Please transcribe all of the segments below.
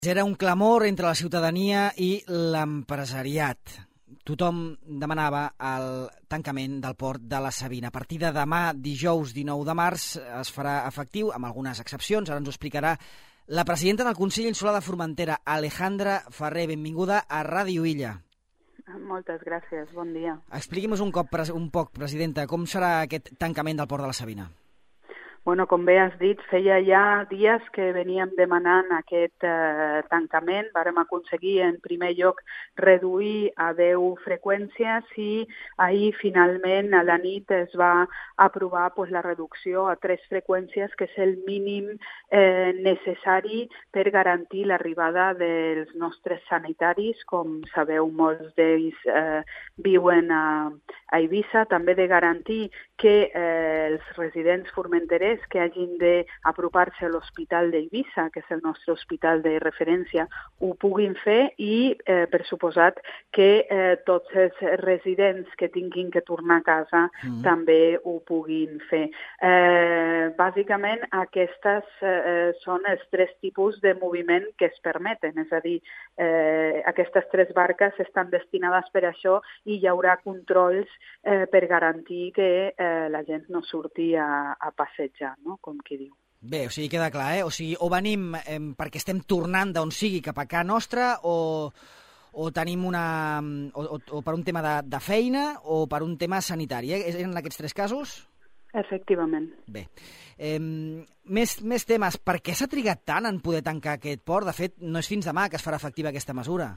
Era un clamor entre la ciutadania i l'empresariat. Tothom demanava el tancament del port de la Savina. A partir de demà, dijous 19 de març, es farà efectiu, amb algunes excepcions. Ara ens ho explicarà la presidenta del Consell Insular de Formentera, Alejandra Ferrer. Benvinguda a Ràdio Illa. Moltes gràcies, bon dia. Expliqui'm un poc, presidenta, com serà aquest tancament del port de la Savina? Bueno, com bé has dit, feia ja dies que veníem demanant aquest tancament. Vàrem aconseguir, en primer lloc, reduir a 10 freqüències i ahir, finalment, a la nit es va aprovar la reducció a 3 freqüències, que és el mínim necessari per garantir l'arribada dels nostres sanitaris. Com sabeu, molts d'ells viuen a Eivissa. També de garantir que els residents formenterers que hagin d'apropar-se a l'Hospital d'Eivissa, que és el nostre hospital de referència, ho puguin fer i, per suposat, que tots els residents que tinguin que tornar a casa també ho puguin fer. Bàsicament, aquestes són els 3 tipus de moviment que es permeten, és a dir, aquestes 3 barques estan destinades per això i hi haurà controls per garantir que la gent no surti a passejar, no? Com qui diu. Bé, o sigui, queda clar, O sigui, o venim perquè estem tornant d'on sigui cap a casa nostra, o tenim o per un tema de feina o per un tema sanitari. Eren aquests 3 casos? Efectivament. Bé. Més temes. Per què s'ha trigat tant en poder tancar aquest port? De fet, no és fins demà que es farà efectiva aquesta mesura.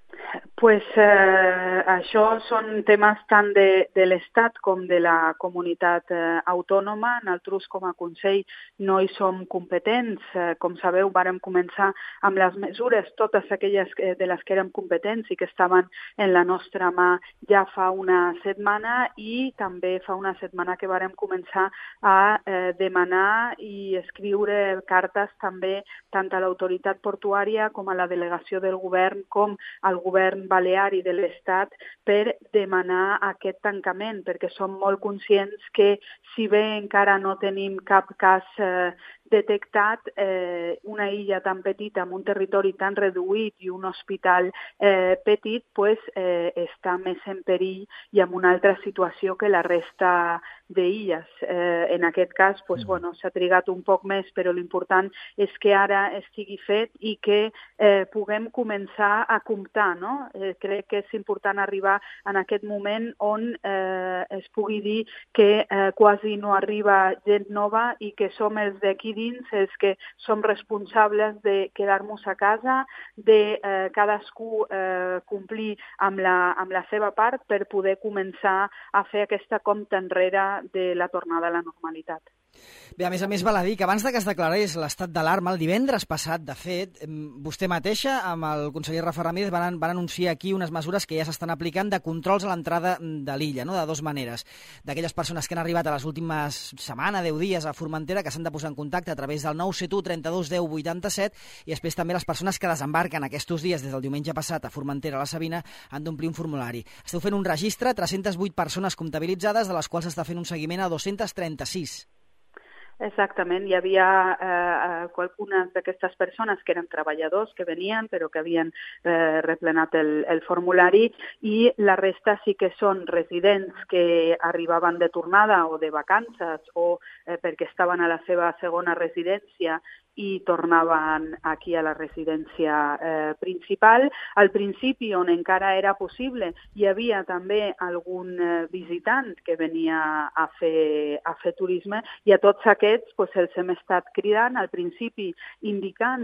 Això són temes tant de l'Estat com de la comunitat autònoma. Nosaltres, com a Consell, no hi som competents. Com sabeu, vàrem començar amb les mesures, totes aquelles de les que érem competents i que estaven en la nostra mà ja fa una setmana, i també fa una setmana que vàrem començar a demanar i escriure cartes també tant a l'autoritat portuària com a la delegació del govern com al govern balear i de l'Estat per demanar aquest tancament, perquè som molt conscients que, si bé encara no tenim cap cas detectat, una illa tan petita amb un territori tan reduït i un hospital petit està més en perill i en una altra situació que la resta d'illes. En aquest cas, s'ha trigat un poc més, però l'important és que ara estigui fet i que puguem començar a comptar, no? Crec que és important arribar en aquest moment on es pugui dir que quasi no arriba gent nova i que som els d'aquí dins els que som responsables de quedar-nos a casa, de cadascú complir amb la seva part per poder començar a fer aquesta compta enrere de la tornada a la normalitat. Bé, a més val a dir que abans que es declarés l'estat d'alarma, el divendres passat, de fet, vostè mateixa, amb el conseller Rafa Ramírez, van anunciar aquí unes mesures que ja s'estan aplicant de controls a l'entrada de l'illa, no? De 2 maneres. D'aquelles persones que han arribat a les últimes setmanes, 10 dies a Formentera, que s'han de posar en contacte a través del 971 32 10 87, i després també les persones que desembarquen aquests dies des del diumenge passat a Formentera, a la Savina, han d'omplir un formulari. Esteu fent un registre, 308 persones comptabilitzades, de les quals s'està fent un seguiment a 236. Exactament, hi havia algunes d'aquestes persones que eren treballadors que venien però que havien replenat el formulari, i la resta sí que són residents que arribaven de tornada o de vacances o perquè estaven a la seva segona residència i tornaven aquí a la residència principal. Al principi, on encara era possible, hi havia també algun visitant que venia a fer turisme, i a tots aquests els hem estat cridant, al principi indicant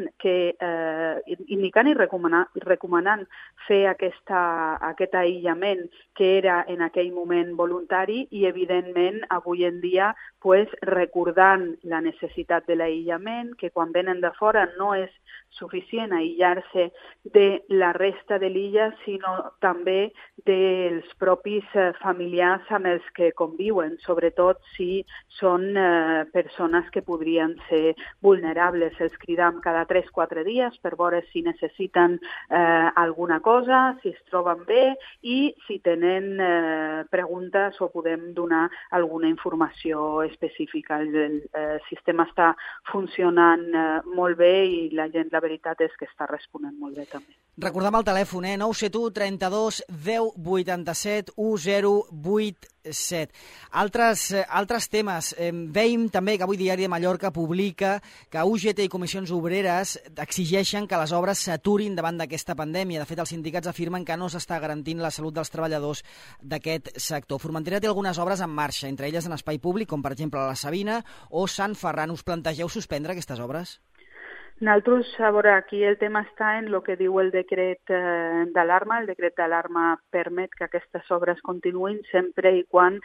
i recomanant fer aquest aïllament que era en aquell moment voluntari, i evidentment avui en dia recordant la necessitat de l'aïllament, que quan venen de fora no és suficient aïllar-se de la resta de l'illa, sinó també dels propis familiars amb els que conviuen, sobretot si són persones que podrien ser vulnerables. Els cridam cada 3-4 dies per veure si necessiten alguna cosa, si es troben bé i si tenen preguntes o podem donar alguna informació específica. El sistema està funcionant molt bé i la gent, la veritat és que està responent molt bé també. Recordem el telèfon, 971 32 10 87 1087. Altres temes. Veiem també que avui Diari de Mallorca publica que UGT i Comissions Obreres exigeixen que les obres s'aturin davant d'aquesta pandèmia. De fet, els sindicats afirmen que no s'està garantint la salut dels treballadors d'aquest sector. Formentera té algunes obres en marxa, entre elles en espai públic, com per exemple la Sabina o Sant Ferran. Us plantegeu suspendre aquestes obres? Nosaltres, a veure, aquí el tema està en el que diu el decret d'alarma. El decret d'alarma permet que aquestes obres continuïn sempre i quan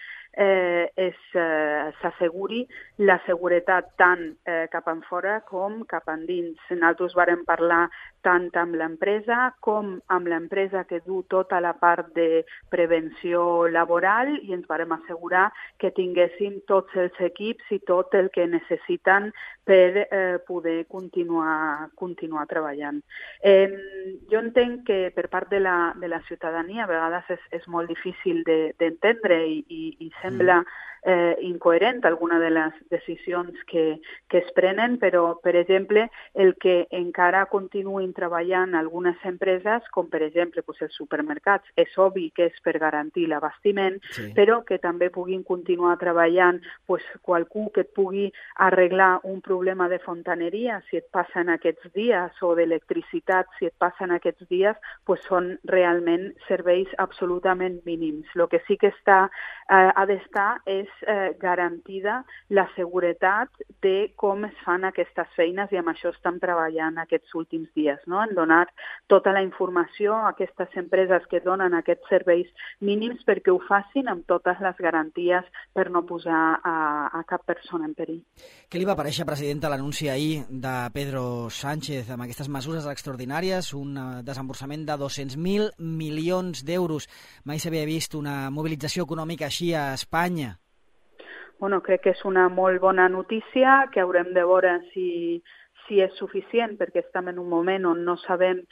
s'asseguri la seguretat tant cap enfora com cap endins. Nosaltres vàrem parlar tant amb l'empresa com amb l'empresa que du tota la part de prevenció laboral i ens vàrem assegurar que tinguessin tots els equips i tot el que necessiten per poder continuar treballant. Jo entenc que per part de la ciutadania a vegades és molt difícil d'entendre i sembla incoherent alguna de les decisions que es prenen, però, per exemple, el que encara continuïn treballant algunes empreses, com per exemple els supermercats, és obvi que és per garantir l'abastiment, però que també puguin continuar treballant qualcú que et pugui arreglar un problema de fontaneria si et passa en aquests dies o d'electricitat si et passa en aquests dies, són realment serveis absolutament mínims. El que sí que ha d'estar és garantida la seguretat de com es fan aquestes feines i amb això estem treballant aquests últims dies, no? En donar tota la informació a aquestes empreses que donen aquests serveis mínims perquè ho facin amb totes les garanties per no posar a cap persona en perill. Què li va aparèixer, presidenta, l'anunci ahir de Pedro Sánchez amb aquestes mesures extraordinàries, un desemborsament de 200.000 milions d'euros? Mai s'havia vist una mobilització econòmica així a Espanya. Crec que és una molt bona notícia, que haurem de veure si és suficient, perquè estem en un moment on no sabem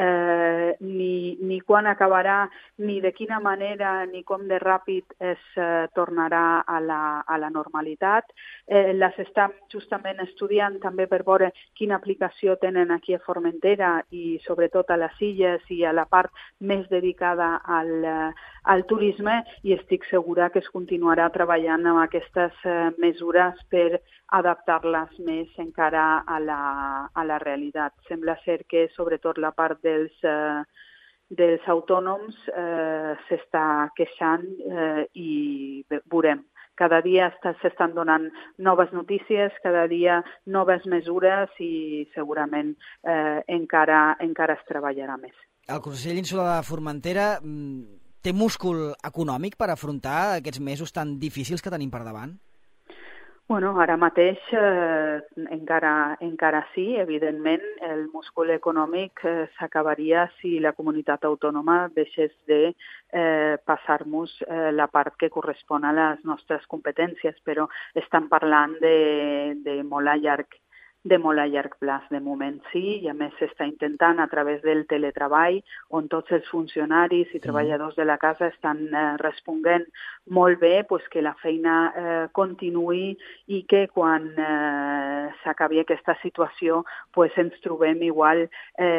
ni quan acabarà, ni de quina manera, ni com de ràpid es tornarà a la normalitat. Les estem justament estudiant també per veure quina aplicació tenen aquí a Formentera i sobretot a les illes i a la part més dedicada al turisme, i estic segura que es continuarà treballant amb aquestes mesures per adaptar-les més encara a la realitat. Sembla ser que sobretot la part dels autònoms s'està queixant i veurem. Cada dia s'estan donant noves notícies, cada dia noves mesures i segurament encara es treballarà més. El Consell Insular de Formentera té múscul econòmic per afrontar aquests mesos tan difícils que tenim per davant? Ara mateix encara sí, evidentment. El múscul econòmic s'acabaria si la comunitat autònoma deixés de passar-nos la part que correspon a les nostres competències, però estem parlant de molt a llarg plaç. De moment sí, i a més s'està intentant a través del teletreball, on tots els funcionaris i treballadors de la casa estan responent molt bé, que la feina continuï i que quan s'acabi aquesta situació ens trobem igual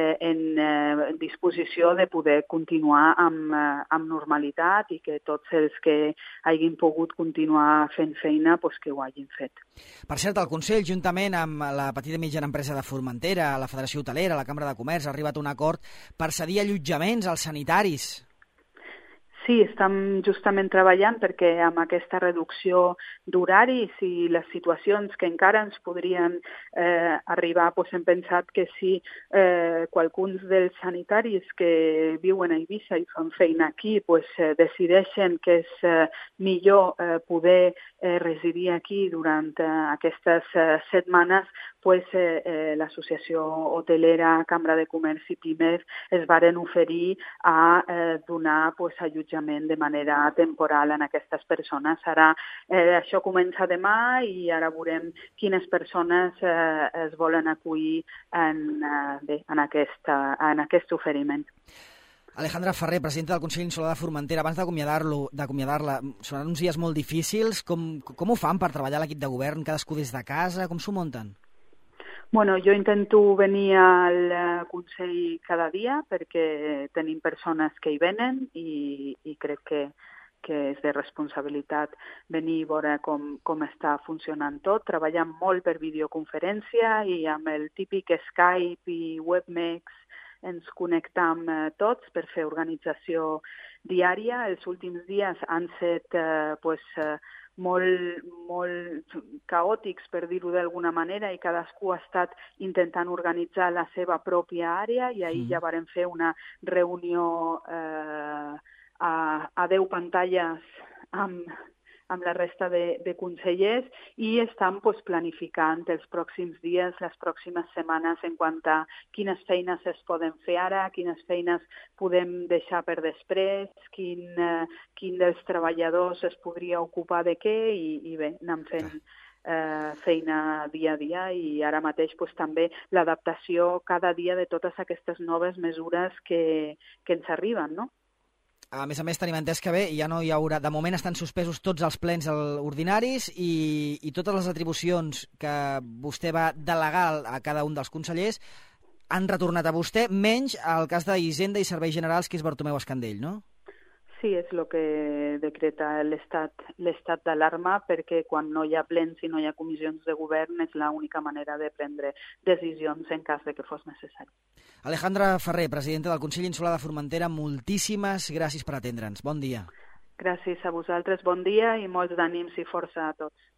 en disposició de poder continuar amb normalitat i que tots els que hagin pogut continuar fent feina que ho hagin fet. Per cert, el Consell, juntament amb la petita i mitjana empresa de Formentera, la Federació Hotelera, la Cambra de Comerç, ha arribat a un acord per cedir allotjaments als sanitaris. Sí, estem justament treballant perquè amb aquesta reducció d'horaris i les situacions que encara ens podrien arribar, hem pensat que si qualcuns dels sanitaris que viuen a Eivissa i fan feina aquí decideixen que és millor poder residir aquí durant aquestes setmanes, l'Associació Hotelera, Cambra de Comerç i Pimec es varen oferir a donar allotjament de manera temporal a aquestes persones. Ara això comença demà i ara veurem quines persones es volen acollir en aquest oferiment. Alejandra Ferrer, presidenta del Consell Insular de Formentera, abans d'acomiadar-la, seran uns dies molt difícils. Com ho fan per treballar l'equip de govern, cadascú des de casa? Com s'ho munten? Bueno, jo intento venir al Consell cada dia perquè tenim persones que hi venen i crec que és de responsabilitat venir i veure com està funcionant tot. Treballem molt per videoconferència i amb el típic Skype i WebMex ens connectam tots per fer organització diària. Els últims dies han estat molt caòtics, per dir-ho d'alguna manera, i cadascú ha estat intentant organitzar la seva pròpia àrea i ahir ja vàrem fer una reunió a 10 pantalles amb la resta de consellers i estan planificant els pròxims dies, les pròximes setmanes en quant a quines feines es poden fer ara, quines feines podem deixar per després, quin dels treballadors es podria ocupar de què i bé, anem fent feina dia a dia i ara mateix també l'adaptació cada dia de totes aquestes noves mesures que ens arriben, no? A més, tenim entès que bé, ja no hi haurà... De moment estan suspesos tots els plens ordinaris i totes les atribucions que vostè va delegar a cada un dels consellers han retornat a vostè, menys el cas d'Hisenda i Serveis Generals, que és Bartomeu Escandell, no? Sí, és el que decreta l'estat d'alarma, perquè quan no hi ha plens i no hi ha comissions de govern és l'única manera de prendre decisions en cas de que fos necessari. Alejandra Ferrer, presidenta del Consell Insular de Formentera, moltíssimes gràcies per atendre'ns. Bon dia. Gràcies a vosaltres, bon dia i molts d'ànims i força a tots.